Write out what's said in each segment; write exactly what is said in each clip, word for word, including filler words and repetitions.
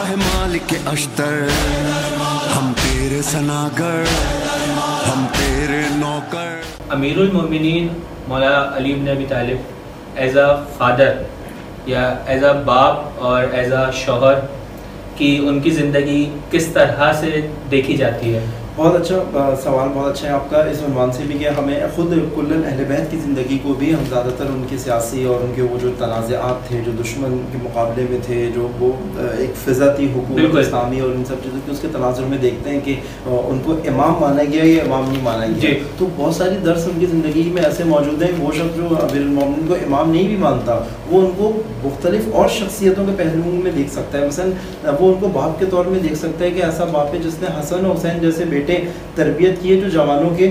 کہے مالک اشتر ہم تیرے سناگر ہم تیرے نوکر. امیر المومنین مولانا علی bin Abi Talib is a father یا ایز اے باپ اور ایز اے شوہر کی ان کی زندگی کس طرح سے دیکھی جاتی ہے؟ بہت اچھا سوال، بہت اچھا ہے آپ کا اس عنوان سے بھی کہ ہمیں خود کلن اہل بیت کی زندگی کو بھی ہم زیادہ تر ان کی سیاسی اور ان کے وہ جو تنازعات تھے جو دشمن کے مقابلے میں تھے، جو وہ ایک فضا تھی حکومت اسلامی اور ان سب چیزوں کی، اس کے تناظر میں دیکھتے ہیں کہ ان کو امام مانا گیا یا امام نہیں مانا گیا. تو بہت ساری درس ان کی زندگی میں ایسے موجود ہیں. وہ شخص جو امیر المومنین کو امام نہیں بھی مانتا، وہ ان کو مختلف اور شخصیتوں کے پہلوؤں میں دیکھ سکتا ہے. مثلا وہ ان کو باپ کے طور میں دیکھ سکتا ہے کہ ایسا باپ ہے جس نے حسن و حسین جیسے بیٹے تربیت کی ہے جو جوانوں کے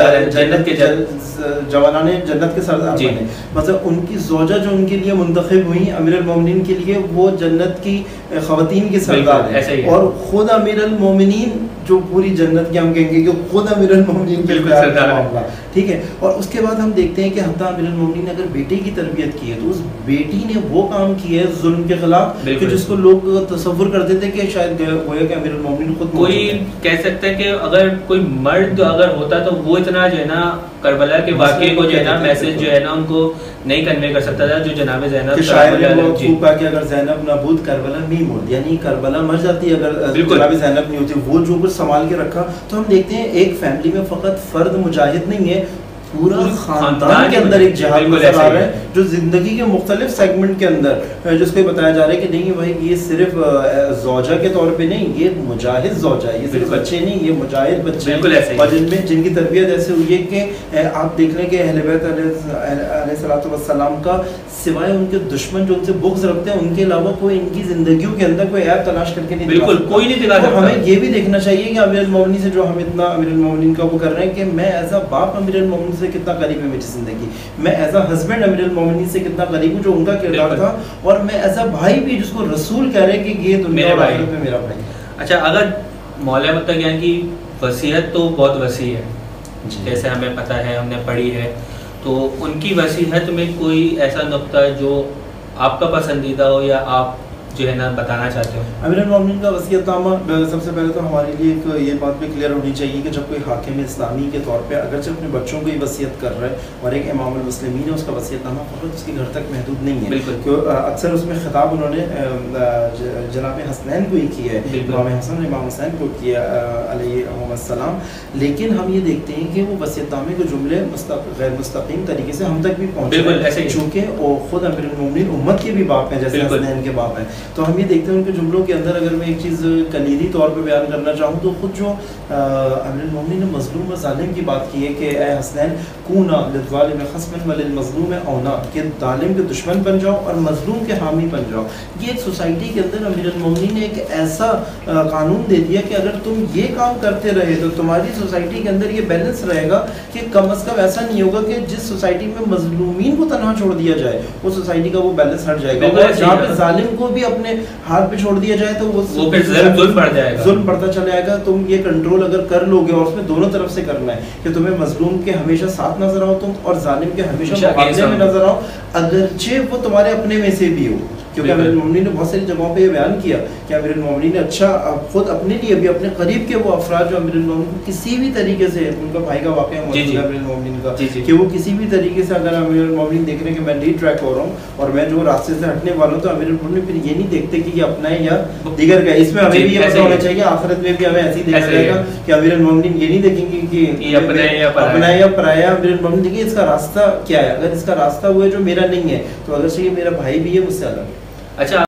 جنت کے جوانان جنت کے سردار بنے. مطلب ان کی زوجہ جو ان کے لیے منتخب ہوئی امیر المومنین کے لیے، وہ جنت کی خواتین کے سردار ہیں. اور خود امیر المومنین جو پوری جنت کی ہم کہیں گے کہ خود امیر المومنین کے معاملہ، ٹھیک ہے. اور اس کے بعد ہم دیکھتے ہیں کہ حتیٰ امیر المومنین نے اگر بیٹے کی تربیت کی ہے تو اس بیٹی نے وہ کام کیا ہے ظلم کے خلاف کہ جس کو لوگ تصور کرتے تھے کہ شاید گویا کہ امیر المومنین خود کوئی کہہ سکتا ہے کہ اگر کوئی مرد اگر ہوتا تو وہ اتنا جو ہے نا کربلا کے واقعے کو جو ہے نا میسج جو ہے نا ان کو نہیں کنوے کر سکتا تھا جو جناب زینب شاعر نے وہ خوب کہا کہ اگر زینب نہ بود کربلا نہیں مرد، یعنی کربلا مر جاتی اگر جناب زینب نہیں ہوتی. وہ جو کچھ سنبھال کے رکھا. تو ہم دیکھتے ہیں ایک فیملی میں فقط فرد مجاہد نہیں ہے، پورا خاندان کے اندر ایک جہاد نظر آ رہا ہے جو زندگی کے مختلف سیگمنٹ کے اندر جس کو بتایا جا رہا ہے کہ نہیں بھائی یہ صرف زوجہ کے طور پہ نہیں، یہ مجاہد زوجہ ہے، یہ صرف بچے نہیں، یہ مجاہد بچے ہیں. اور جن میں جن کی تربیت ایسے ہوئی ہے کہ آپ دیکھ لیں کہ اہل بیت علیہ الصلوۃ والسلام کا سوائے ان کے دشمن جو ان سے بغض رکھتے ہیں ان کے علاوہ کوئی ان کی زندگیوں کے اندر کوئی عیب تلاش کر کے نہیں، بالکل کوئی نہیں دکھا سکتا. ہمیں یہ بھی دیکھنا چاہیے کہ امیر المومنین سے جو ہم اتنا امیر المومنین کا وہ کر رہے ہیں کہ میں ایز اے باپ امیر المومنین سے کتنا قریب ہے میری زندگی، میں ایز اے ہسبینڈ امیر المومنین سے کتنا قریب ہوں جو ان کا کردار تھا، اور میں ایز اے بھائی بھی جس کو رسول کہہ رہے ہیں کہ یہ دنیا اور آخرت میں میرا بھائی. اچھا، اگر مولانا متقیان کی وصیت تو بہت وسیع ہے جیسے ہمیں پتہ ہے، ہم نے پڑھی ہے، تو ان کی وصیت میں کوئی ایسا نقطہ جو آپ کا پسندیدہ ہو یا آپ جو ہے نا بتانا چاہتے ہو؟ امیر المومنین کا وصیت نامہ سب سے پہلے تو ہمارے لیے ایک یہ بات بھی کلیئر ہونی چاہیے کہ جب کوئی حاکم اسلامی کے طور پہ اگرچہ اپنے بچوں کو ہی وصیت کر رہا ہے اور ایک امام المسلمین ہے، اس کا وصیت نامہ فقط اس کے گھر تک محدود نہیں ہے. بالکل اکثر اس میں خطاب انہوں نے جناب حسنین کو ہی کیا ہے، امام حسن امام حسین کو کیا علیہ السلام. لیکن ہم یہ دیکھتے ہیں کہ وہ وصیت نامے کے جملے غیر مستقیم طریقے سے ہم تک بھی پہنچے، چونکہ وہ خود امیر المومنین امت کے بھی باپ ہیں جیسے حسنین کے باپ ہیں. تو ہم یہ دیکھتے ہیں ان کے جملوں کے اندر اگر میں ایک چیز کلیدی طور پہ بیان کرنا چاہوں تو خود جو امیر المومنین نے مظلوم و ظالم کی بات کی ہے کہ اے حسنین کونا للظالم خصما وللمظلوم اونا، کہ ظالم کے دشمن بن جاؤ اور مظلوم کے حامی بن جاؤ. یہ ایک سوسائٹی کے اندر امیر المومنین نے ایک ایسا قانون دے دیا کہ اگر تم یہ کام کرتے رہے تو تمہاری سوسائٹی کے اندر یہ بیلنس رہے گا کہ کم از کم ایسا نہیں ہوگا کہ جس سوسائٹی میں مظلومین کو تنہا چھوڑ دیا جائے وہ سوسائٹی کا وہ بیلنس ہٹ جائے گا، اور جہاں پہ ظالم کو بھی اپنے ہاتھ پہ چھوڑ دیا جائے تو وہ ظلم بڑھ جائے گا، ظلم بڑھتا چلا جائے گا. تم یہ کنٹرول اگر کر لو گے، اور اس میں دونوں طرف سے کرنا ہے کہ تمہیں مظلوم کے ہمیشہ ساتھ نظر آؤ تم، اور ظالم کے ہمیشہ مقابلے میں نظر آؤ اگرچہ وہ تمہارے اپنے میں سے بھی ہو. کیونکہ امیر المومنین نے بہت ساری جگہوں پہ یہ بیان کیا کہ امیر المومنین نے اچھا خود اپنے لیے بھی اپنے قریب کے وہ افراد جو امیر المومنین کو کسی بھی طریقے سے، ان کا بھائی کا واقعہ موجود ہے امیر المومنین کا، کہ وہ کسی بھی طریقے سے اگر امیر المومنین دیکھ رہے ہیں کہ میں لیڈ ٹریک ہو رہا ہوں اور میں جو راستے سے ہٹنے والا ہوں، تو امیر المومنین پھر یہ نہیں دیکھتے کہ یہ اپنا ہے یا دیگر کا. اس میں ہمیں بھی یہ پتہ ہونا چاہیے آخرت میں بھی ہمیں ایسے ہی دیکھا جائے گا کہ امیر المومنین یہ نہیں دیکھیں گے کہ یہ اپنا ہے یا پرایا. امیر المومنین دیکھیں اس کا راستہ کیا ہے، اگر اس کا راستہ وہ ہے جو میرا نہیں ہے تو اگر سے یہ میرا بھائی بھی ہے مجھ سے الگ ہے. اچھا،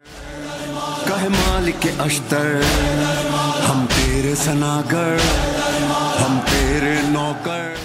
کہے مالک اشتر ہم تیرے سناگر ہم تیرے نوکر.